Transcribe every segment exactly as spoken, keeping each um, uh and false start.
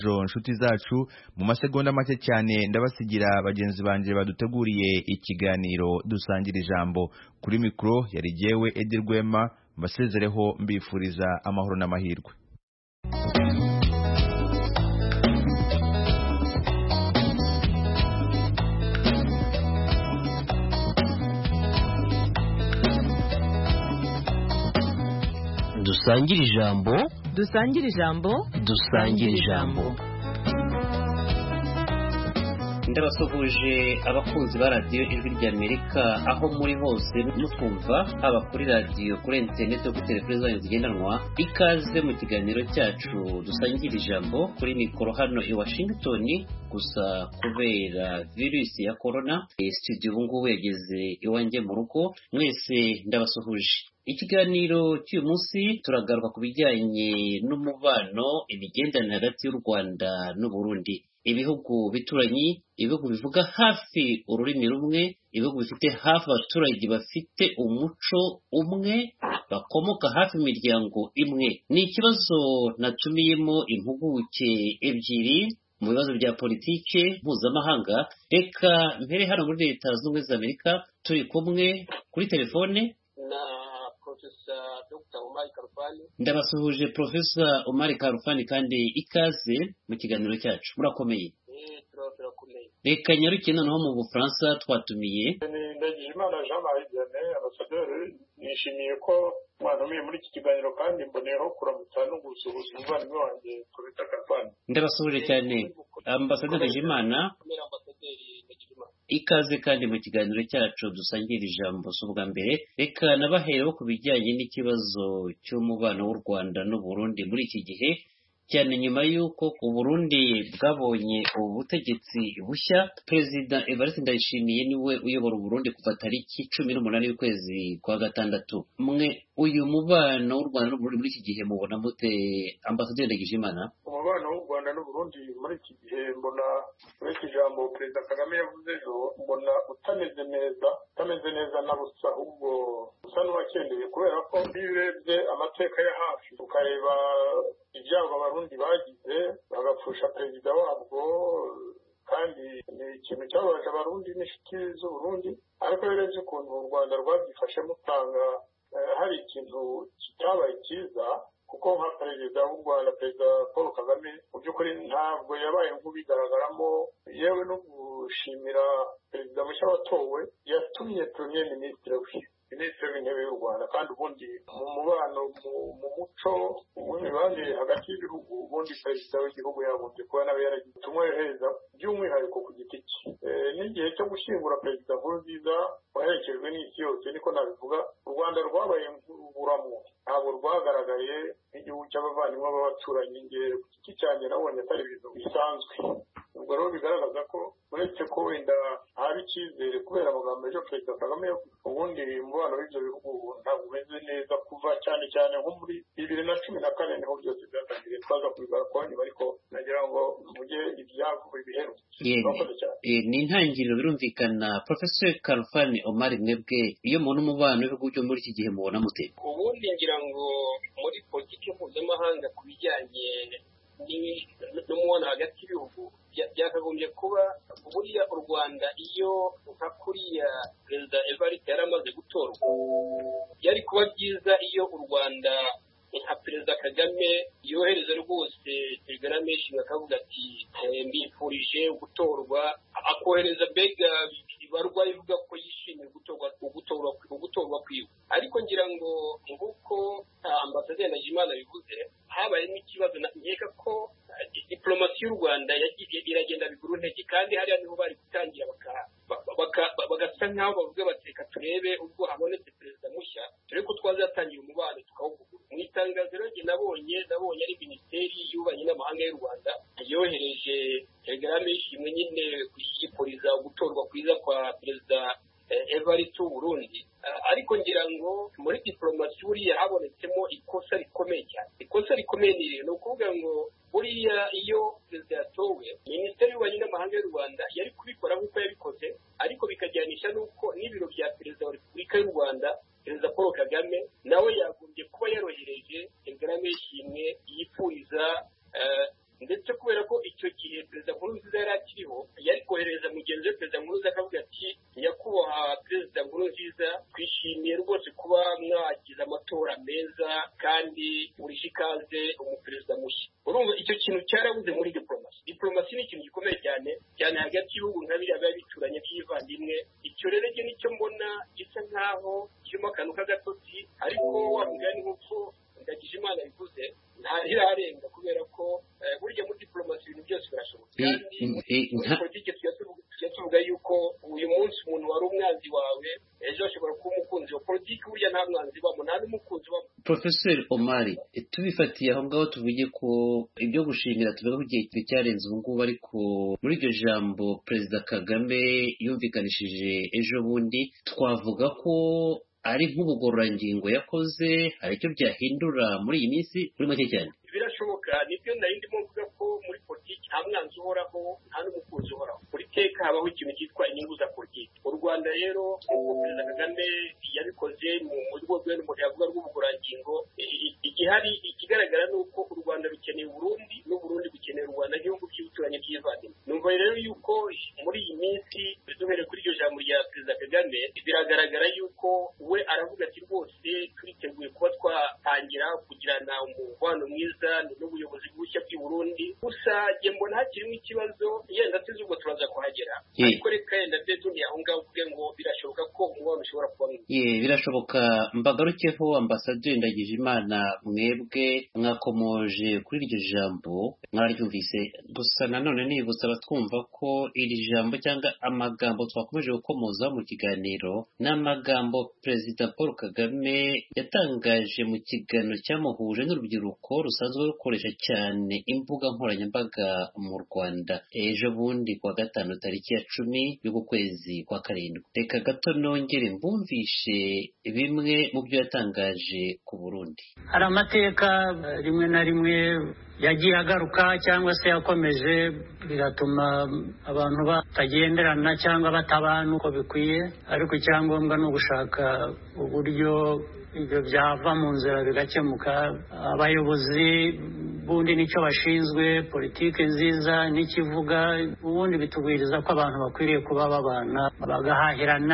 Jo nshuti zacu mu masegonda make cyane ndabasigira bagenzi banje baduteguriye ikiganiro dusangira ijambo kuri mikro yari jewe Edi Rwema basezereho mbifuriza amahoro n'amahirwe. Dusangira ijambo dusangira ijambo dusangira ijambo ndabasuhuje abakunzi ba radiyo ijwi ry'Amerika aho muri hose mutwumva haba kuri radiyo, kuri interineti, kuri telefone zigendanwa. Ikaze mu kiganiro cyacu dusangira ijambo kuri mikoro hano i Washington. Gusa kubera virusi ya corona studio ubu ngubu yageze iwanjye mu rugo. Mwese ndabasuhuje. Ikiganiro cy'uyu munsi turagaruka ku bijyanye n'umubano, imigenderanire hagati y'u Rwanda n'u Burundi. Ibihugu bituranyi, ibihugu bivuga hafi ururimi rumwe, ibihugu bifite hafi abaturage bafite umuco umwe, bakomoka hafi imiryango imwe. Ni ikibazo natumiyemo impuguke ebyiri mu bibazo bya politike mpuzamahanga. Reka mpere hano muri Leta Zunze Ubumwe za Amerika, turi kumwe kuri telefone na Professor Doctor Omar Karufani. Ndabasuhuje Professor Omar Karufani kandi ikaze mu kiganiro cyacu. Murakomeye? Eh, turakomeye. Reka nyaruke noneho mu Bufaransa twatumiye Ndagijimana Jean Marie Vianney, Ambassadeur. Nishimiye ko mwanumiye muri iki kiganiro kandi mboneyeho kuramutsa no gusuhuza umuvandimwe wanjye Professor Karufani. Ndabasuhuje cyane Ambassadeur Ndagijimana. Ikaze kandi mu kiganiro cyacu dusangira ijambo s'ubwa mbere. Reka nabahereho ku bijyanye n'ikibazo cy'umubano w'u Rwanda n'u Burundi muri iki gihe, cyane nyuma y'uko u Burundi bwabonye ubutegetsi bushya. Perezida Evariste Ndayishimiye niwe uyobora u Burundi kuva tariki cumi n'umunani y'ukwezi kwa gatandatu. Mwe uyu mubano w'u Rwanda n'u Burundi muri iki gihe mubona mute, Ambassadeur Ndagijimana? Umubano w'u Rwanda n'u Burundi muri iki gihe mbona muri iki jambo Perezida Kagame yavuze ejo, mbona utameze neza utameze neza na busa, ahubwo usa n'uwakendeye, kubera ko iyo urebye amateka ya hafi ukareba ibyago abarundi bagize bagapfusha perezida wabwo, kandi ni ikintu cyababaje abarundi n'inshuti z'Uburundi. Ariko iyo urebye ukuntu u Rwanda rwabyifashemo usanga hari ikintu kitabaye cyiza, kuko nka perezida w'u Rwanda, Perezida Paul Kagame, mu by'ukuri ntabwo yabaye nk'ubigaragaramo. Yewe no gushimira perezida mushya watowe, yatumye premier ministre we minisitiri w'intebe y'u Rwanda. kandi ubundi mu mubano mu muco w'imibanire hagati y'ibihugu, ubundi perezida w'igihugu yagombye kuba nawe yaragize ubutumwa yohereza by'umwihariko ku giti cye. N'igihe cyo gushyingura perezida Nkurunziza waherekejwe n'isi yose, niko nabivuga, u Rwanda rwabaye nk'ururamu, ntabwo rwagaragaye nk'igihugu cy'abavandimwe b'abaturanyi. Nge ku giti cyanjye nabonye atari ibintu bisanzwe. Ubwo rero bigaragaza ko uretse ko wenda hari icyizere kubera amagambo ejo Perezida Kagame, ubundi umubano w'ibyo bihugu ntabwo umeze neza, kuva cyane cyane nko muri bibiri na cumi na kane niho byose byatangiye. Twaza kubigaruka nyuma, ariko nagira ngo mujye ibyago biherutse. Ni intangiriro birumvikana. Professor Karufani Omar, mwebwe iyo mubona umubano w'ibihugu byo muri iki gihe mubona mute? Ubundi ngira ngo muri politiki mpuzamahanga ku bijyanye n'umubano hagati y'ibihugu byakagombye kuba buriya u Rwanda, iyo nka kuriya Perezida Evariste yari amaze gutorwa, yari kuba byiza iyo u Rwanda nka Perezida Kagame yohereza rwose telegram akavuga ati mbifurije gutorwa, akohereza bega ibarwa ivuga ko yishimiye gutorwa gutorwa gutorwa kwiwe. Ariko ngira ngo nk'uko Ambassadeur Ndagijimana bivuze, habaye n'ikibazo nkeka ko diplomasi y'u Rwanda yagiye iragenda biguru ntege, kandi hariya niho bari gutangira bagasa nk'aho bavuga bateka turebe ubwo habonetse perezida mushya turi ko twazatangira umubano tukawuvugura. Mu itangazo rero nabonye nabonye ari Minisiteri y'Ububanyi n'Amahanga y'u Rwanda yohereje telegram y'ishimwe nyine kuyifuriza gutorwa kwiza kwa Perezida Evariste w'u Burundi. Ariko ngira ngo muri diplomasi buriya habonetsemo ikosa rikomeye cyane. Ikosa rikomeye ni ukuvuga ngo buriya iyo perezida yatowe, Minisiteri y'Ububanyi n'Amahanga y'u Rwanda yari kubikora nk'uko yabikoze, ariko bikajyanisha n'uko n'ibiro bya Perezida wa Repubulika y'u Rwanda, Perezida Paul Kagame, nawe yagombye kuba yarohereje telegram y'ishimwe yifuriza, ndetse kubera ko icyo gihe perezida Nkurunziza yari akiriho yari kohereza mugenzi we perezida Nkurunziza akavuga ati nyakubahwa perezida Nkurunziza twishimiye rwose kuba mwagize amatora meza kandi urije ikaze umuperezida mushya. Urumva icyo kintu cyarabuze muri diplomasi. Diplomasi ni ikintu gikomeye cyane cyane hagati y'ibihugu nka biriya biba bituranye by'ivandimwe. Icyo rero cyo nicyo mbona gisa nkaho kirimo akantu k'agatotsi, ariko wamugani nk'uko Ndagijimana bivuze ntirarenga kubera ko burya muri diplomasi ibintu byose birashoboka. Kandi politiki tuvuga yuko uyu munsi umuntu wari umwanzi wawe ejo ashobora kuba umukunzi wa politiki. Burya nta mwanzi wabo nta n'umukunzi wabo. Professor Omari, tubifatiye aho ngaho tuvuge ko ibyo gushimira tuvuga ko igihe cyarenze ubu ngubu, ariko muri iryo jambo Perezida Kagame yumvikanishije ejo bundi twavuga ko ari nk'ubugororangingo yakoze, hari icyo byahindura muri iyi minsi muri make cyane. Birashoboka, nibyo nari ndimo mvuga ko muri politiki nta mwanzi uhoraho nta n'umukunzi uhoraho. Buri teka habaho ikintu cyitwa inyungu za politiki. U Rwanda rero nk'uko Perezida Kagame yabikoze mu rwego rw'umuntu yavuga rw'ubugororangingo, igihari ikigaragara ni uko u Rwanda rukeneye Burundi n'Uburundi bukeneye u Rwanda nk'ibihugu by'ibituranyi by'ivandimwe. Numva rero yuko muri iyi minsi duhereye kuri iryo jambo rya Perezida Kagame biragaragara yuko we aravuga ati rwose turiteguye kuba twatangira kugirana umubano mwiza n'ubuyobozi bushya bw'i Burundi. Gusa njye mbona hakirimo ikibazo, yenda tuzi ubwo turaza kuhagera, ariko reka yenda byo ni aho ngaho uvuge ngo birashoboka ko umubano ushobora kuba mwiza. Ye birashoboka. Mbagarukeho Ambasaderi Ndagijimana, mwebwe mwakomoje kuri iryo jambo mwararyumvise, gusa nanone nibutsa abatwumva ko iri jambo cyangwa amagambo twakomeje gukomoza mu kiganiro n'amagambo Perezida Paul Kagame yatangaje mu kiganiro cyamuhuje n'urubyiruko rusanzwe rukoresha cyane imbuga nkoranyambaga mu Rwanda ejo bundi kwa gatanu tariki ya cumi y'uku kwezi kwa karindwi. Reka gato nongere mbumvishe bimwe mu byo yatangaje ku Burundi. Hari amateka rimwe na rimwe yagiye agaruka cyangwa se yakomeje bigatuma abantu batagenderana cyangwa batabana uko bikwiye, ariko icyangombwa ni ugushaka uburyo ibyo byava mu nzira bigakemuka. Abayobozi bundi nicyo bashinzwe, politiki nziza n'ikivuga, ubundi bitubwiriza ko abantu bakwiriye kuba babana bagahahirana,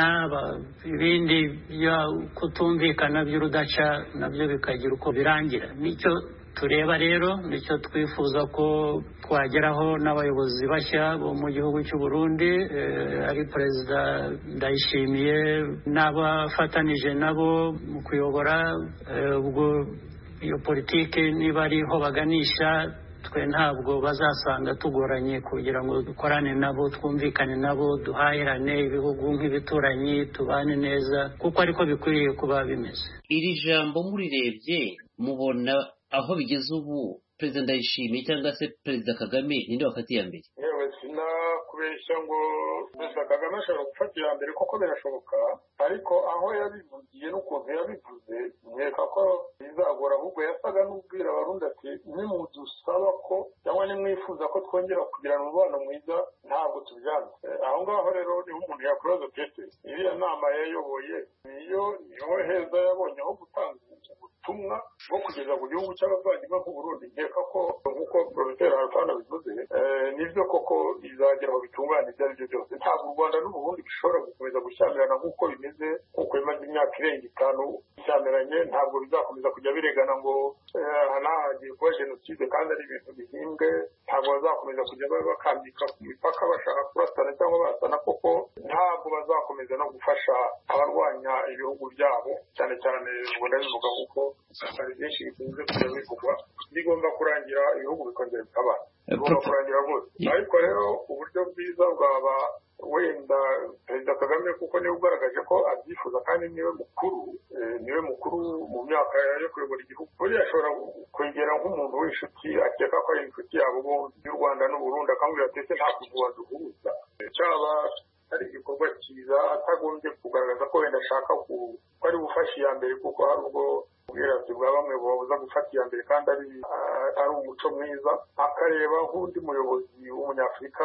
ibindi byo kutumvikana by'urudaca nabyo bikagira uko birangira. Nicyo tureba rero, nicyo twifuza ko twageraho n'abayobozi bashya bo mu gihugu cy'u Burundi, eh, ari Perezida Ndayishimiye n'abafatanije nabo mu kuyobora. eh, ubwo iyo politiki niba ariho baganisha, twe ntabwo bazasanga tugoranye kugira ngo dukorane nabo, twumvikane nabo, duhahirane, ibihugu nk'ibituranyi tubane neza, kuko ariko bikwiriye kuba bimeze. Iri jambo murirebye mubona aho bigeze ubu, Perezida Ndayishimiye cyangwa se Perezida Kagame ninde wafata iya mbere? Yewe sinakubeshya ngo Perezida Kagame ashobora gufata iya mbere, kuko birashoboka, ariko aho yabivugiye n'ukuntu yabivuze nkeka ko bizagora. Ahubwo yasaga n'ubwira Abarundi ati nimudusaba ko cyangwa nimwifuza ko twongera kugirana umubano mwiza ntabwo tubyanze. Aho ngaho rero niho umuntu yakwibaza pete, iriya nama yayoboye niyo niho heza yabonye aho gutanga ubutumwa bwo kugeza ku gihugu cy'abavandimwe nk'u Burundi. Nkeka ko nk'uko Professor Alfana bivuze, nibyo koko izagera aho bitungana ibyo ari byo byose. Ntabwo u Rwanda n'u Burundi bishobora gukomeza gushyamirana nk'uko bimeze, kuko bimaze imyaka irenga itanu bishyamiranye. Ntabwo bizakomeza kujya biregana ngo hanahagiye kuba jenoside kandi ari ibintu bihimbwe. Ntabwo bazakomeza kujya bakambika ku mipaka bashaka kurasana cyangwa basana, koko ntabwo bazakomeza no gufasha abarwanya ibihugu byabo, cyane cyane ngo ndabivuga kuko hari byinshi bikunze kujya bivugwa. Bigomba kurangira ibihugu bikongera bikabana, bigomba kurangira rwose. Ariko rero uburyo bwiza bwaba wenda Perezida Kagame, kuko niwe ugaragaje ko abyifuza kandi niwe mukuru, niwe mukuru mu myaka yo kuyobora igihugu. Buriya ashobora kwegera nk'umuntu w'inshuti akeka ko ari inshuti yabo y'u Rwanda n'u Burundi, akambwira ati ese nta kuntu waduhuza, cyaba ari igikorwa cyiza atagombye kugaragaza ko wenda ashaka ko ari bufashe iya mbere kuko hari ubwo ubwirasi bwa bamwe bubabuza gufata iya mbere kandi ari ari umuco mwiza akareba nk'undi muyobozi w'umunyafurika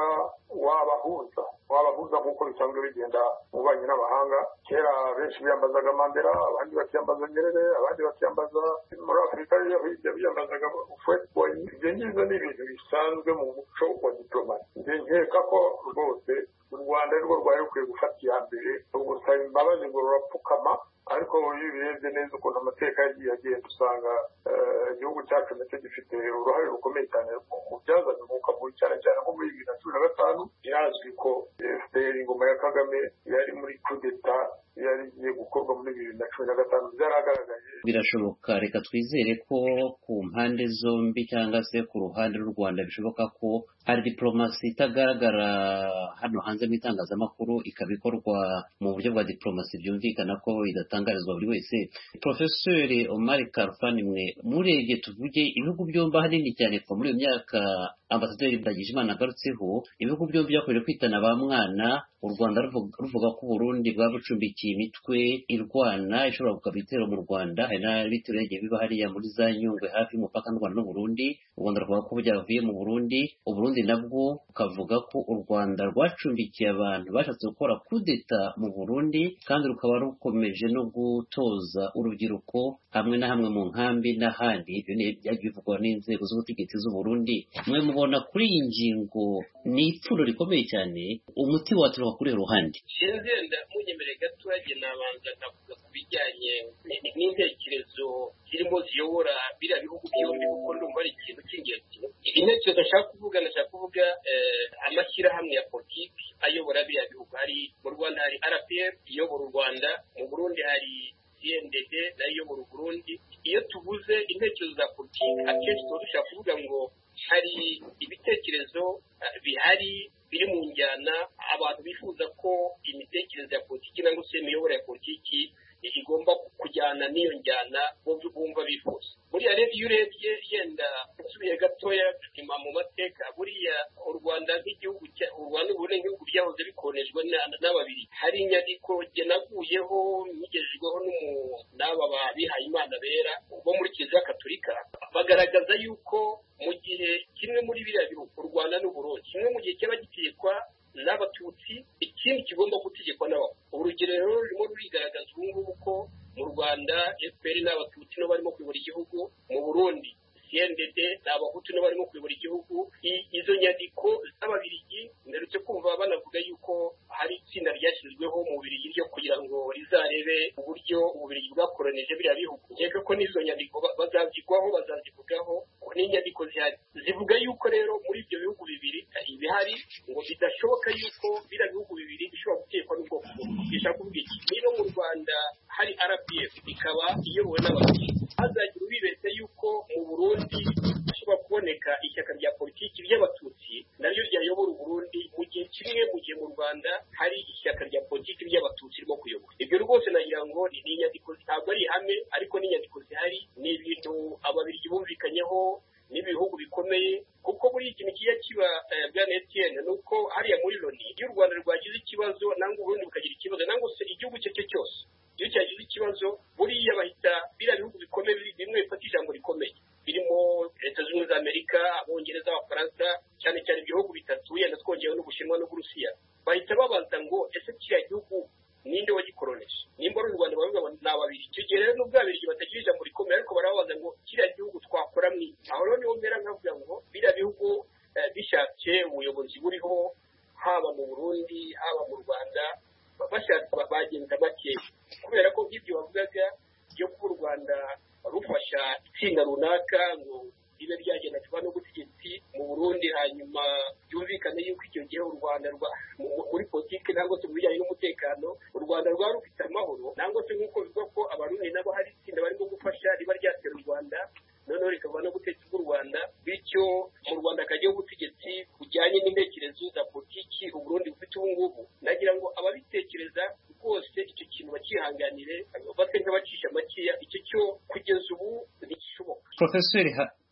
wabahuza wabahuza nk'uko bisanzwe bigenda mu banyi n'amahanga kera benshi biyambazaga Mandela abandi bakiyambaza Nyerere abandi bakiyambaza muri Afurika hirya biyambazaga Fred ibyo ngibyo ni ibintu bisanzwe mu muco wa diplomasi nkeka ko rwose u Rwanda rwo rwari rukwiye gufata iya mbere ugusaba imbabazi ngo rurapfukama ariko iyo ubirebye neza ukuntu amateka yagiye agenda usanga igihugu cyacu nacyo gifite uruhare rukomeye cyane mu byazanye umwuka mubi cyane cyane nko muri bibiri na cumi na gatanu birazwi ko F P R ingoma ya Kagame yari muri kudeta yari igiye gukorwa muri bibiri na cumi na gatanu byaragaragaye. Birashoboka reka twizere ko ku mpande zombi cyangwa se ku ruhande rw'u Rwanda bishoboka ko hari diplomasi itagaragara hano hanze mu itangazamakuru ikaba ikorwa mu buryo bwa diplomasi byumvikana ko idatangarizwa buri wese. Profeseri Omar Khalfan mwe murebye tuvuge ibihugu byombi hanini cyane kuva muri iyo myaka Ambasaderi Ndagijimana agarutseho ibihugu byombi byakorewe kwitana ba mwana u Rwanda ruvuga ko Burundi bwabucumbikiye imitwe irwana ishobora kugaba ibitero mu Rwanda hari n'ibitero yagiye biba hariya muri za Nyungwe hafi y'umupaka n'u Rwanda n'Uburundi u Rwanda ruvuga ko byavuye mu Burundi Uburundi nabwo ukavuga ko u Rwanda rwacumbikiye abantu bashatse gukora kudeta mu Burundi kandi rukaba rukomeje no gutoza urubyiruko hamwe na hamwe mu nkambi n'ahandi ibyo byagiye bivugwa n'inzego z'ubutegetsi z'u Burundi mwe mubona kuri iyi ngingo ni ipfundo rikomeye cyane umuti waturuka kuri ruhande sinzenda munyemereye gaturage nabanza ndavuga ku bijyanye n'intekerezo zirimo ziyobora biriya bihugu byombi kuko ndumva ari ikintu cy'ingenzi intekerezo nshaka kuvuga nashaka kuvuga amashyirahamwe ya politiki ayobora biriya bihugu hari mu Rwanda hari R P F iyobora u Rwanda mu Burundi hari C N D D nayo iyobora u Burundi iyo tuvuze intekerezo za politiki akenshi tuba dushaka kuvuga ngo hari ibitekerezo bihari biri mu njyana abantu bifuza ko imitekerereze ya politiki cyangwa se imiyoborere ya politiki igomba kujyana n'iyo njyana bumva bifuza buriya rero iyo urebye yenda usubiye gatoya nyuma mu mateka buriya u Rwanda nk'igihugu u Rwanda ubundi nk'ibihugu byahoze bikonejwe n'ababiri hari inyandiko genaguyeho nigejejweho n'aba bihaye Imana bera bo muri Kiliziya Gatolika bagaragaza yuko mu gihe kimwe muri biriya bihugu u Rwanda n'Uburundi kimwe mu gihe cyaba gitegekwa n'Abatutsi ikindi kigomba gutegekwa n'Abahutu urugero rero rurimo rurigaragaza ubu ngubu ko mu Rwanda F P R n'Abatutsi no barimo kuyobora igihugu mu Burundi C N D D n'Abahutu no barimo kuyobora igihugu izo nyandiko z'Ababirigi ndarutse kumva banavuga yuko hari itsinda ryashyizweho mu Bubiligi ryo kugira ngo rizarebe uburyo Ububiligi bwakoronije biriya bihugu nkeka ko n'izo nyandiko bazabyigwaho bazazivugaho n'inyandiko zihari zivuga yuko rero muri ibyo bihugu bibiri ibihari ngo bidashoboka yuko biriya bihugu bibiri bishobora gutekwa n'ubwoko bumwe bishaka kuvuga iki niba mu Rwanda hari R P F ikaba iyobowe n'Abatutsi hazagira ubibetse yuko mu Burundi hashobora kuboneka ishyaka rya politiki ry'Abatutsi naryo ryayobora u Burundi mu gihe kimwe mu gihe mu Rwanda hari ishyaka rya politiki ry'Abatutsi rimo kuyobora ibyo rwose nagira ngo ni inyandiko ntabwo ari ihame ariko n'inyandiko zihari ni ibintu Ababirigi bumvikanyeho n'ibihugu bikomeye kuko buri ikintu kiya kiba bwa Etienne nuko hariya muri Loni iyo u Rwanda rwagize ikibazo nango Burundi bukagira ikibazo nango se igihugu cye cye cyose iyo cyagize ikibazo buriya bahita bira bihugu bikomeye bimwe bifata ijambo rikomeye birimo Leta Zunze Ubumwe za Amerika Abongereza Abafaransa cyane cyane ibihugu bitatu yenda twongeyeho n'Ubushinwa n'Uburusiya bahita babaza ngo ese kiriya gihugu ninde wagikoroneje nimba ari u Rwanda bavuga n'Ababiri icyo gihe rero n'ubwo Ababiri batagira ijambo rikomeye ariko barabaza ngo kiriya gihugu twakora mwi aho rero niho mbera nkavuga ngo biriya bihugu bishatse ubuyobozi buriho haba mu Burundi haba mu Rwanda bashatse bagenda bake kubera ko nk'ibyo bavugaga byo ku Rwanda rufasha itsinda runaka ngo ribe ryagenda tuba no gutegetsi mu Burundi hanyuma byumvikane yuko icyo gihe u Rwanda rwa muri politiki nangwa se mu bijyanye n'umutekano u Rwanda rwa rufite amahoro nangwa se nk'uko bivuga ko Abarundi nabo hari itsinda barimo gufasha riba ryatera u Rwanda noneho rikaba no gutegeka u Rwanda bityo mu Rwanda kajyaho ubutegetsi bujyanye n'intekerezo za politiki u Burundi bufite ubu ngubu nagira ngo ababitekereza rwose icyo kintu bakihanganire base nk'abacisha makeya icyo cyo kugeza ubu ntigishoboka. Profeseri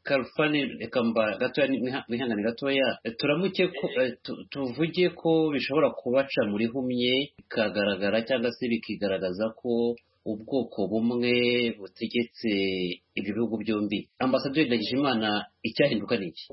Kalfani reka mba gatoya mwihangane gatoya turamuke ko tuvuge ko bishobora kubaca muri humye bikagaragara cyangwa se bikigaragaza ko ubwoko bumwe butegetse ibyo bihugu byombi. Ambasaderi Ndagijimana, icyahinduka ni iki?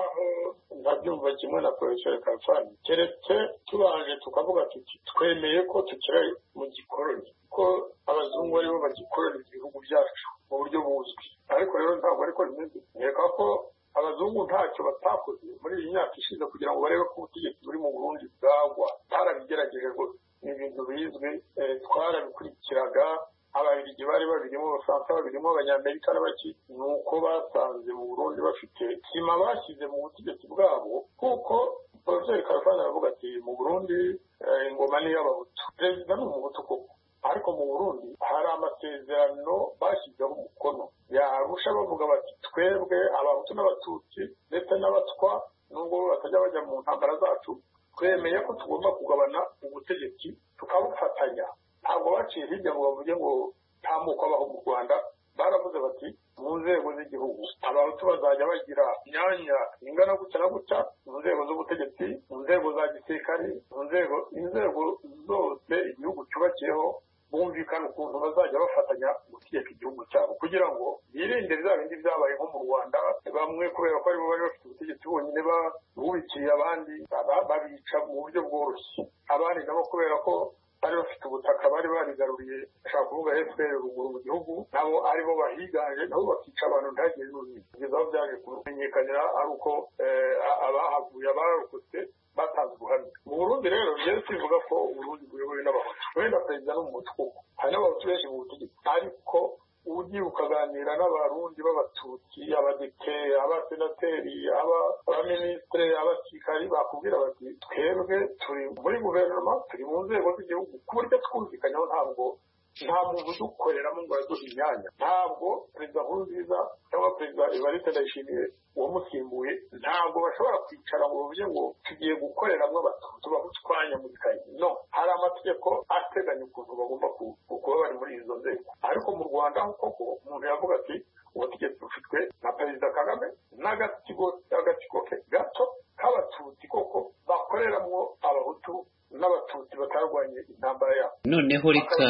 ndabyumva kimwe na Professor Kalfani, keretse tubanje tukavuga tuti twemeye ko tukiri mu gikoroni, ko abazungu aribo bagikorera ibihugu byacu mu buryo buzwi. Ariko rero ntabwo ariko bimeze. Nkeka ko abazungu ntacyo batakoze muri iyi myaka ishize kugira ngo barebe ko ubutegetsi buri mu Burundi bwagwa. Barabigerageje ngo ni ibintu bizwi, twarabikurikiraga. Ababiligi bari babirimo, Abafaransa babirimo, Abanyamerika n'abaki, nuko basanze mu Burundi bafite sima bashyize mu butegetsi bwabo, kuko Professor Kalfani aravuga ati mu Burundi ingoma ni y'abahutu, perezida ni umuhutu koko. Ariko mu Burundi hari amasezerano bashyizeho umukono yarusha bavuga bati twebwe abahutu n'abatutsi ndetse n'abatwa nubwo batajya bajya mu ntambara zacu, twemeye ko tugomba kugabana ubutegetsi tukabufatanya. Ntabwo baciye hirya ngo bavuge ngo nta moko abaho mu Rwanda. Baravuze bati mu nzego z'igihugu abahutu bazajya bagira imyanya ingana gutya na gutya, mu nzego z'ubutegetsi, mu nzego za gisirikare, mu nzego inzego zose igihugu cyubakiyeho, bumvikana ukuntu bazajya bafatanya gutegeka igihugu cyabo kugira ngo birinde bya bindi byabaye nko mu Rwanda, bamwe kubera ko aribo bari bafite ubutegetsi bonyine bubikiye abandi babica mu buryo bworoshye, abandi nabo kubera ko bari bafite ubutaka bari barigaruriye, ashaka kuvuga F P R ruguru mu gihugu, nabo aribo bahiganje, nabo bakica abantu ntagire n'uzi. Kugeza aho byaje kumenyekanira ari uko abahavuye abarokotse batanze ubuhamya. Mu Burundi rero rero tuvuga ko Uburundi buyobowe n'abahutu, wenda perezida n'umuhutu koko, hari n'abahutu benshi mu butegetsi, ariko ugiye ukaganira n'abarundi b'abatutsi, abadepite, abasenateri, abaminisitiri, abasirikari, bakubwira bati twebwe turi muri guverinoma, turi mu nzego z'igihugu, ku buryo twumvikanyeho. Ntabwo nta muntu udukoreramo ngo aduhe imyanya. Ntabwo perezida Nkurunziza cyangwa perezida Evariste Ndayishimiye uwamusimbuye, ntabwo bashobora kwicara ngo bavuge ngo tugiye gukoreramo abatutsi bahutwanya mu gikayi. No, hari amategeko ateganya ukuntu bagomba kuba bari muri izo nzego. Ariko mu Rwanda koko umuntu yavuga ati ubutegetsi bufitwe na perezida Kagame n'agatsiko agatsiko ke gato k'abatutsi koko bakoreramo abahutu n'abatutsi batarwanye intambara yabo. Noneho reka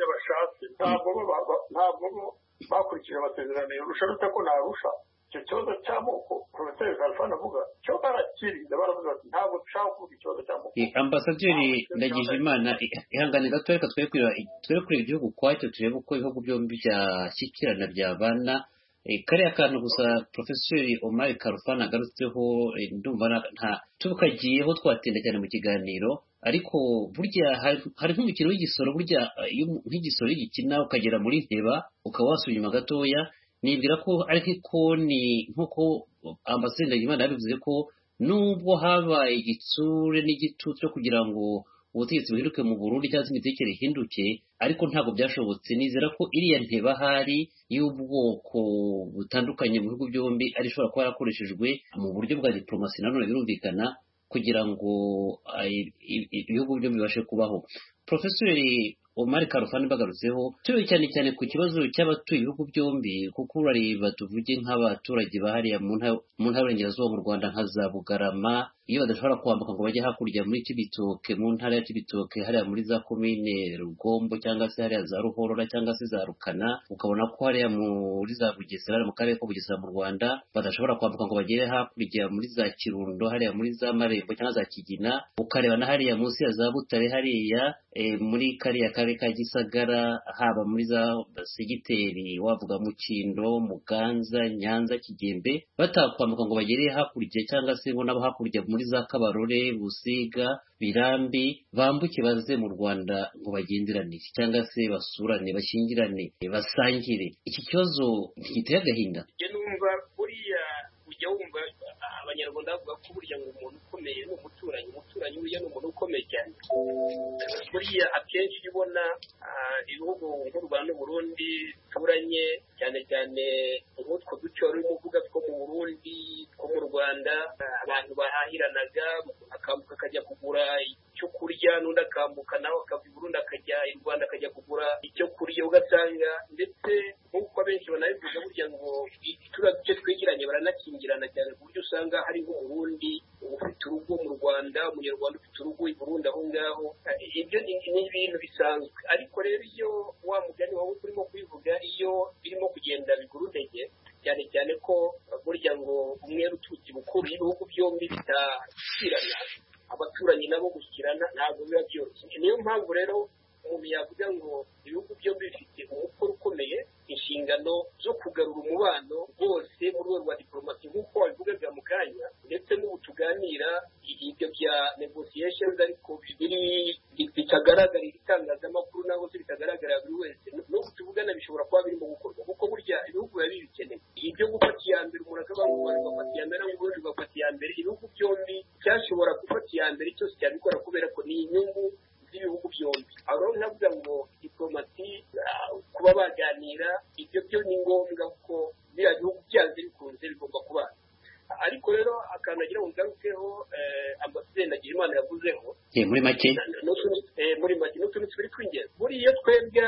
ntabwo ntabwo bakurikije amasezerano yarusha ruta ko narusha. Icyo kibazo cy'amoko Professor Kalfani avuga cyo barakirinda, baravuga ati ntabwo dushaka kuvuga ikibazo cy'amoko. Ambasaderi Ndagijimana, ihangane gato reka twe kureba twe kureba igihugu kwacyo, turebe uko ibihugu byombi byashyikirana byabana. Kariya kantu gusa Professor Omar Kalfani agarutseho, ndumva nta tukagiyeho twatinda cyane mu kiganiro, ariko burya hari nk'umukino w'igisoro, burya nk'igisoro gikina ukagera muri nteba ukaba wasubira inyuma gatoya. Nibwira ko ari nk'ikoni, nk'uko Ambasaderi Ndagijimana yabivuze ko nubwo habaye igitsure n'igitutu cyo kugira ngo ubutegetsi buhinduke mu Burundi cyangwa se imitekere ihinduke, ariko ntabwo byashobotse. Nizera ko iriya nteba hari y'ubwoko butandukanye mu bihugu byombi ari ishobora kuba yarakoreshejwe mu buryo bwa diplomasi, nanone birumvikana kugira ngo ibihugu byombi bibashe kubaho. Professor Omar Kalfani bagarutseho tuwe cyane cyane ku kibazo cy'abatuye ibihugu byombi, kuko urareba tuvuge nk'abaturage bahariya mu ntara y'Iburengerazuba mu Rwanda nka za Bugarama, iyo badashobora kwambuka ngo bajye hakurya muri Cibitoke, mu ntara ya Cibitoke hariya muri za komine Rugombo cyangwa se hariya za Ruhorora cyangwa se za Rukana, ukabona ko hariya muri za Bugesera mu karere ko Bugesera mu Rwanda badashobora kwambuka ngo bagere hakurya muri za Kirundo hariya muri za Marembo cyangwa za Kigina, ukareba na hariya munsi ya za Butare hariya e, muri kariya karere ka Gisagara, haba muri za segiteri wavuga Mukindo, Muganza, Nyanza, Kigembe, batakwambuka ngo bagere hakurya cyangwa se ngo nabo hakurya muri za Kabarore, Busiga, Birambi, bambuke baze mu Rwanda ngo bagenderanire cyangwa se basurane, bashyingirane, basangire. Iki kibazo giteye agahinda. Numva buriya ujya wumva abanyarwanda bavuga ko burya ngo umuntu ukomeye ni umuturanyi, umuturanyi burya ni umuntu ukomeye cyane. Buriya akenshi ubona ibihugu nk'u Rwanda n'Uburundi turanye cyane cyane nk'utwo duce urimo uvuga two mu Burundi, two mu Rwanda, abantu bahahiranaga akambuka akajya kugura icyo kurya n'undi akambuka nawe akava i Burundi akajya i Rwanda akajya kugura icyo kurya ugasanga ndetse nk'uko abenshi banabivuga burya ngo turiya duce twegeranye baranakingirana cyane ku buryo usanga hari nk'umurundi ufite urugo mu Rwanda umunyarwanda ufite urugo i Burundi aho ngaho ibyo ni ibintu bisanzwe ariko rero iyo wa mugani wawe urimo kubivuga iyo birimo kugenda bigura intege cyane cyane ko burya ngo umwe utuki bukuru ibihugu byombi bitashyikirana abaturanyi nabo gushyikirana ntabwo biba byoroshye niyo mpamvu rero umuntu yavuga ngo ibihugu byombi bifite umukoro ukomeye inshingano zo kugarura umubano rwose mu rwego rwa diplomasi nk'uko wabivugaga mu kanya ndetse n'ubu tuganira ibyo bya negotiations ariko biri bitagaragarira itangazamakuru nabo se bitagaragarira buri wese n'ubu tuvugana bishobora kuba birimo gukorwa kuko burya ibihugu biba bibikeneye ibyo gufata iya mbere umuntu akavuga ngo bari gufata iya mbere n'ubundi bagafata iya mbere ibihugu byombi cyashobora gufata iya mbere cyose cyabikora kubera ko ni inyungu z'ibihugu byombi aho rero nkavuga ngo diplomasi kuba baganira ibyo byo ni ngombwa kuko biriya bihugu byanze bikunze bigomba kubana ariko rero akantu agira ngo ngarukeho ambasaderi Ndagijimana yavuzeho muri make muri make n'utuntu tubiri tw'ingenzi buriya twebwe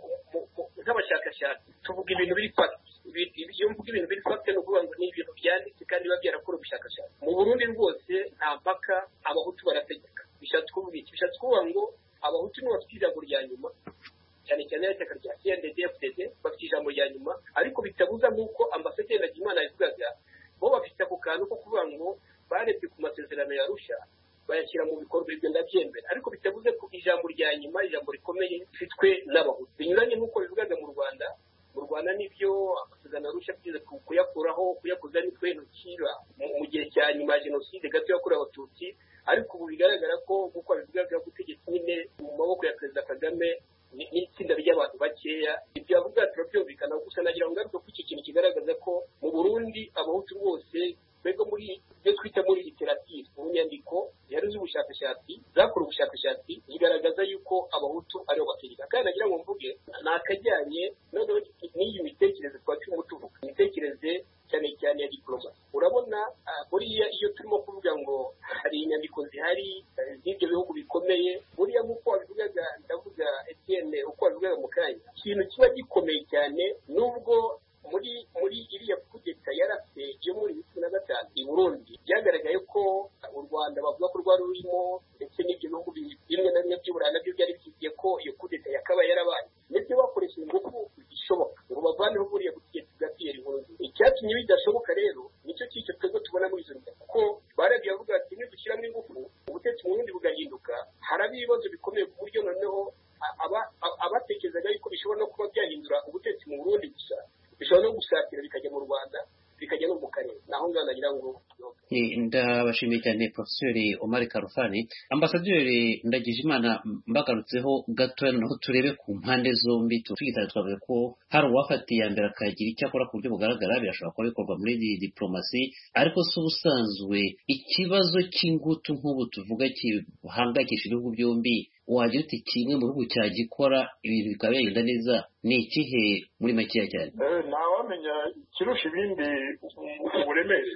nk'abashakashatsi tuvuga ibintu biri fagiti iyo mvuga ibintu biri fagiti ni ukuvuga ngo ni ibintu byanditse kandi biba byarakora ubushakashatsi mu Burundi rwose nta mpaka abahutu barategeka bishatse kuvuga iki bishatse kuvuga ngo abahutu nibo bafite ijambo rya nyuma cyane cyane ishyaka rya C N D D F D D bafite ijambo rya nyuma ariko bitabuza nk'uko ambasaderi Ndagijimana yavugaga bo bafite ako kantu ko kuvuga ngo barebye ku masezerano ya Arusha bayashyira mu bikorwa ibyo ndabyemera ariko bitabuze ko ijambo rya nyuma ijambo rikomeye rifitwe n'abahutu binyuranye nk'uko bivugaga mu Rwanda mu Rwanda nibyo amasezerano ya Arusha byize kuyakuraho kuyakoza nitwe intoki mu gihe cya nyuma ya jenoside gato yakorewe abatutsi ariko ubu bigaragara ko nk'uko bivugaga gutegeka nyine mu maboko ya Perezida Kagame n'itsinda ry'abantu bakeya ibyo avuga turabyumvikana gusa nagira ngo ngaruke ko iki kintu kigaragaza ko mu Burundi abahutu bose bego muri ibyo twita muri literature mu nyandiko yari z'ubushakashatsi zakora ubushakashatsi zigaragaza yuko abahutu aribo bategeka kandi nagira ngo mvuge nakajyanye noneho n'iyi mitekerereze twacuma tuvuga imitekerereze cyane cyane ya diplomasi urabona buriya iyo turimo kuvuga ngo hari inyandiko zihari z'ibyo bihugu bikomeye buriya nk'uko wabivugaga ndavuga Etienne uko wabivugaga mu kanya ikintu kiba gikomeye cyane nubwo muri muri iriya kudeta yarase yo muri bibiri na gatanu i Burundi byagaragaye ko u Rwanda bavuga ko rwari rurimo ndetse n'ibyo bihugu bimwe na bimwe by'Uburayi nabyo byari byigiye ko iyo kudeta yakabaye yarabaye ndetse bakoresheje ingufu bishoboka ngo bavaneho buriya butegetsi bwa Pierre Nkurunziza icyatumye bidashoboka rero nicyo cyicyo twebwe tubona muri izo ngamba kuko baragiye bavuga ati niba dushyiramo ingufu ubutegetsi mu Burundi bugahinduka haraba ibibazo bikomeye ku buryo noneho abatekerezaga yuko bishobora no kuba byahindura ubutegetsi mu Burundi gusa bishobora no gusatira bikajya mu Rwanda bikajya no mu karere naho ngaho nagira ngo ndabashimiye cyane Professeur Omar Karufani Ambasaderi Ndagijimana mbagarutseho gato naho turebe ku mpande zombi tugitana twavuze ko hari uwafatiye mbere akagira icyo akora ku buryo bugaragara birashobora kuba bikorwa muri diplomasi ariko si ubusanzwe ikibazo cy'ingutu nk'ubu tuvuga kihangayikisha ibihugu byombi wagira uti kimwe mu bihugu cyagikora ibintu bikaba byagenda neza ni ikihe muri makeya cyane ntawamenya ikirusha ibindi uburemere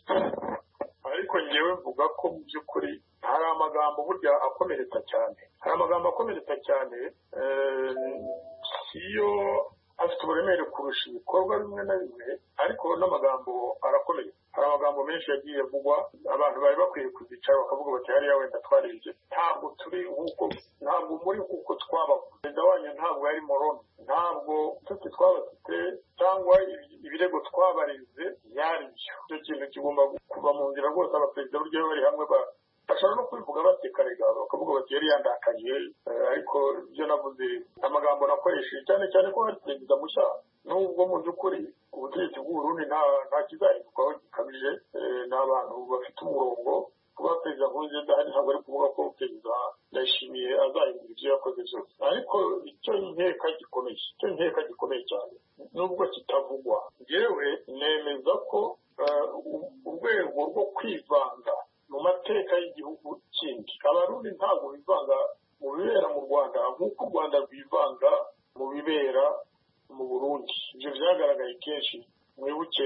ariko ngewe mvuga ko mu by'ukuri hari amagambo burya akomeretsa cyane hari amagambo akomeretsa cyane siyo afite uburemere kurusha ibikorwa bimwe na bimwe ariko n'amagambo arakomeye hari amagambo menshi yagiye avugwa abantu bari bakwiye kuzicara bakavuga bati hariya wenda twarebye ntabwo turi nk'uko ntabwo muri nk'uko twabaho perezida wanyu ntabwo yari moroni ntabwo tuti twabafite cyangwa ibirego twabarinze yari byo icyo kintu kigomba kuva mu nzira rwose abaperezida buryo bari hamwe bashobora no kubivuga baseka rega bakavuga bati yari yandakariye ariko ibyo navuze amagambo nakoresheje cyane cyane ko hari perezida mushya nubwo mu by'ukuri ubutegetsi bw'Uburundi nta kizahindukaho gikabije n'abantu bafite umurongo kuba perezida Nkurunziza adahari ntabwo ari kuvuga ko perezida Ndayishimiye azahindura ibyo yakoze byose ariko icyo nkeka gikomeye icyo nkeka gikomeye cyane nubwo kitavugwa yewe nemeza ko urwego rwo kwivanga mu mateka y'igihugu kindi abarundi ntabwo bivanga mu bibera mu Rwanda nk'uko u Rwanda rwivanga mu bibera mu Burundi ibyo byagaragaye kenshi mwibuke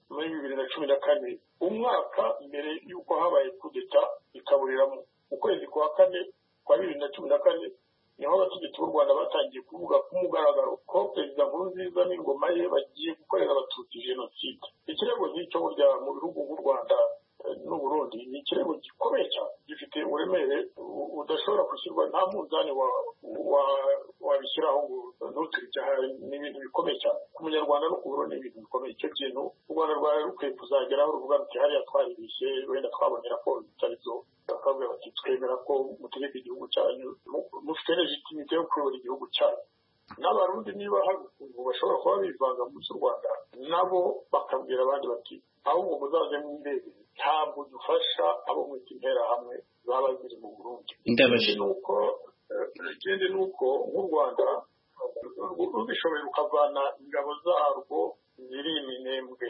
muri bibiri na cumi na kane umwaka mbere y'uko habaye kudeta ikaburiramo ukwezi kwa kane kwa bibiri na cumi na kane niho abategetsi b'u Rwanda batangiye kuvuga ku mugaragaro ko perezida Nkurunziza n'ingoma ye bagiye gukorera abatutsi jenoside. Ikirego nk'icyo burya mu bihugu nk'u Rwanda n'u Burundi ni ikirego gikomeye cyane gifite uburemere udashobora gushyirwa nta munzani wabishyiraho ngo ntuturike n'ibintu bikomeye cyane ku munyarwanda no ku Burundi n'ibintu bikomeye. Icyo kintu u Rwanda rwari rukwiye kuzageraho ruvuga ruti hariya twaribishye wenda twabonera ko bitari byo bakavuga bati twemera ko mutegeka igihugu cyanyu mufite legitimite yo kuyobora igihugu cyanyu. N'abarundi niba hari ukuntu bashobora kuba bivanga mu cy'u Rwanda nabo bakabwira abandi bati ahubwo muzaze mwirebe ntabwo dufasha abo mwita interahamwe baba ziri mu Burundi. Ikindi nuko ikindi nuko nk'u Rwanda rubishoboye rukavana ingabo zarwo ziri iminembwe.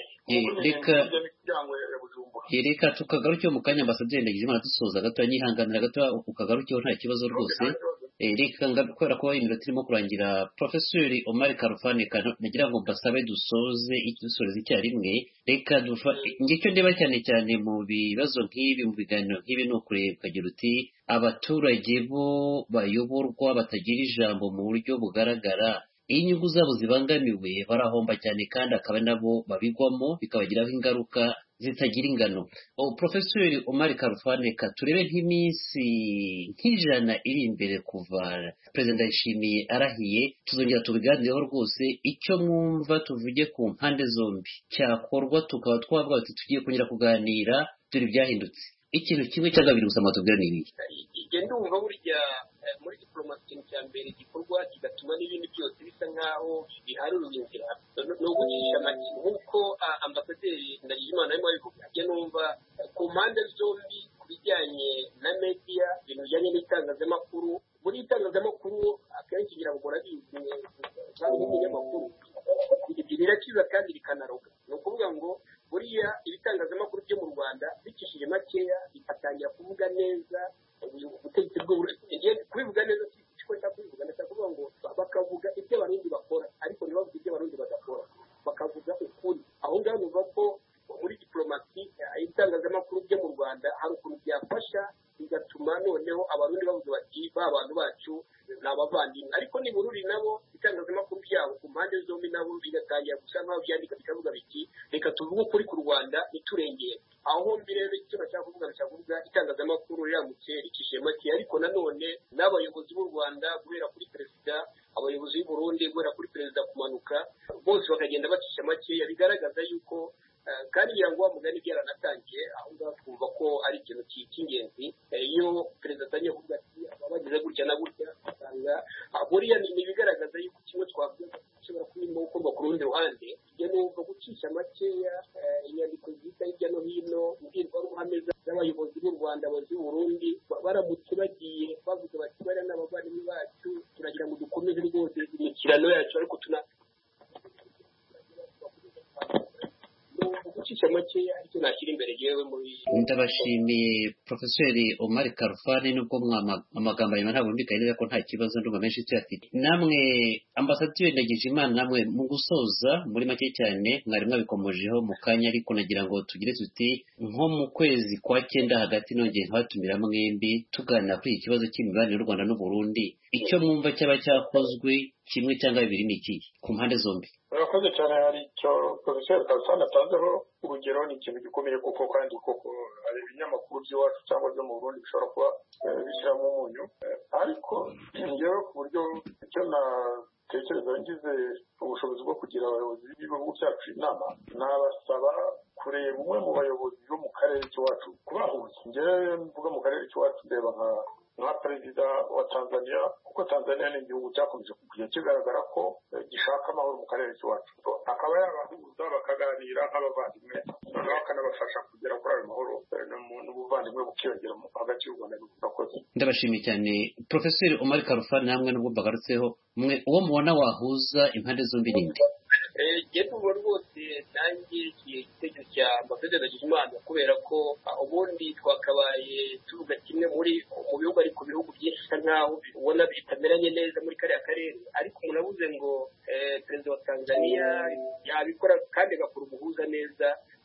Reka tukagaruke mu kanya ambasaderi Ndagijimana dusoza gato nyihanganira gato ukagarukeho nta kibazo rwose. Reka kubera ko iminota irimo kurangira Professeur Omar Khalfan nagira ngo mbasabe dusoze dusoreze icyarimwe. Reka ngicyo ndeba cyane cyane mu bibazo nk'ibi mu biganiro nk'ibi no kureba kagira uti abaturage bo bayoborwa batagira ijambo mu buryo bugaragara iyo inyungu zabo zibangamiwe barahomba cyane kandi akaba nabo babigwamo bikabagiraho ingaruka zitagira ingano. O Professeur Omar Khalfan ka turebe nk'iminsi nk'ijana iri imbere kuva President Ndayishimiye arahiye tuzongera tubiganireho rwose icyo mwumva tuvuge ku mpande zombi cyakorwa tukaba twavuga ati tugiye kongera kuganira dore byahindutse ikintu kimwe cyangwa bibiri gusa matubwira ni ibiki. Igenda umva burya muri diplomasi cya mbere gikorwa kigatuma n'ibindi byose bisa nkaho biharura inzira no gucisha make nk'uko ambasaderi Ndagijimana arimo abivuga ajya numva ku mpande zombi ku bijyanye na media ibintu bijyanye n'itangazamakuru. Muri itangazamakuru akenshi ngira ngo murabizi cyangwa n'ibinyamakuru birakiza kandi bikanaroga. Ni ukuvuga ngo buriya ibitangazamakuru byo mu Rwanda bicishije makeya bikatangira kuvuga neza ubutegetsi bw'uburundi kubivuga neza kiko cyo kubivuga ndashaka kuvuga ngo bakavuga ibyo abarundi bakora ariko ntibavuge ibyo abarundi badakora bakavuga ukuri. Aho ngaho numva ko muri diplomasi itangazamakuru byo mu Rwanda hari ukuntu byafasha bigatuma noneho abarundi bavuga bati ba bantu bacu ni abavandimwe. Ariko ni Burundi nabo itangazamakuru byabo ku mpande zombi nabo bigatangira gusa nkaho byandika bikavuga biti reka tuvuge ukuri ku Rwanda niturengere. Aho mbere icyo nashaka kuvuga nashaka kuvuga itangazamakuru riramutse ricishije make ariko nanone n'abayobozi b'u Rwanda guhera kuri perezida abayobozi b'u Burundi guhera kuri perezida kumanuka bose bakagenda bacisha make bigaragaza yuko kandi ngira ngo mugani byaranatangiye aho ngaho twumva ko ari ikintu cy'ingenzi. Iyo perezida atangiye kuvuga ati abagize gutya na gutya usanga buriya ni ibigaragaza yuko kimwe twavuga gishobora kubimo gukorwa ku rundi ruhande. Ibyo ni uko gucisha makeya inyandiko zita hirya no hino imbwirwaruhame z'abayobozi b'u Rwanda abayobozi b'u Burundi baramutse bagiye bavuga bati bariya ni abavandimwe bacu turagira ngo dukomeze rwose imikirano yacu ariko tuna gucisha makeya ariko nashyira imbere yewe muri. Ndabashimiye Professeur Omar Khalfan nubwo amagambo yawe ntabwo mbikaye neza ko nta kibazo ndumva menshi tuyafite. Namwe ambasaderi Ndagijimana namwe mu gusoza muri make cyane mwari mwabikomojeho mu kanya ariko nagira ngo tugire tuti nko mu kwezi kwa cyenda hagati nongeye nkabatumira mwembi tuganira kuri iki kibazo cy'imibanire y'u Rwanda n'u Burundi icyo mwumva cyaba cyakozwe kimwe cyangwa bibiri ni iki ku mpande zombi. Urakoze cyane. Hari icyo Professeur Khalfan atanzeho urugero ni ikintu gikomeye kuko kandi koko hari ibinyamakuru by'iwacu cyangwa byo mu Burundi bishobora kuba bishyiramo umunyu ariko njyewe ku buryo icyo natekereza ngize ubushobozi bwo kugira abayobozi b'ibihugu byacu inama nabasaba kureba umwe mu bayobozi bo mu karere k'iwacu kubahuza. Njyewe mvuga mu karere k'iwacu ndeba nka nka perezida wa Tanzania kuko Tanzania ni igihugu cyakomeje kujya kigaragara ko gishaka amahoro mu karere k'iwacu akaba yabahuza bakaganira nk'abavandimwe noneho bakanabafasha kugera kuri ayo mahoro n'ubuvandimwe bukiyongera hagati y'u Rwanda n'Uburundi. Ndabashimiye cyane Professeur Omar Khalfan namwe nubwo bagarutseho mwe uwo mubona wahuza impande zombi ninde? Jyewe ubu rwose nanjye igitekerezo cya ambasaderi Ndagijimana kubera ko ubundi twakabaye tuvuga kimwe muri mu bihugu ariko bihugu byinshi bisa nkaho ubona bitameranye neza muri kariya karere ariko umuntu avuze ngo perezida wa Tanzania yabikora kandi agakora ubuhuza neza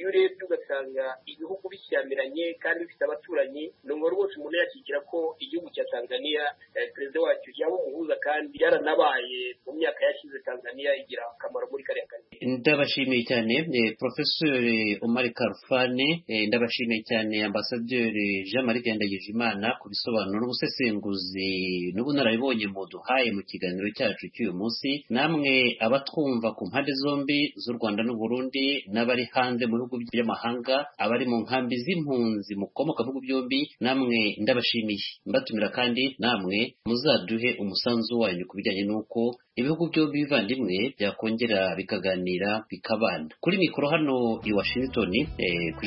iyo urebye ugasanga ibihugu bishyamiranye kandi bifite abaturanyi ni ngombwa rwose umuntu yakikira ko igihugu cya Tanzania perezida wacyo yaba umuhuza kandi yaranabaye mu myaka yashize Tanzania igira akamaro muri kariya karere. Ndabashimiye cyane Profeseri Omar Khalfan, ndabashimiye cyane Ambasaderi Jean Marie Ndagijimana ku bisobanuro n'ubusesenguzi n'ubunararibonye muduhaye mu kiganiro cyacu cy'uyu munsi. Namwe abatwumva ku mpande zombi z'u Rwanda n'u Burundi n'abari hanze mu bihugu by'amahanga, abari mu nkambi z'impunzi mukomoka mu bihugu byombi, namwe ndabashimiye. Mbatumira kandi namwe muzaduhe umusanzu wanyu ku bijyanye n'uko ibihugu byombi bivandimwe byakongera bikaganira bikabana. Kuri mikoro hano i Washington eh,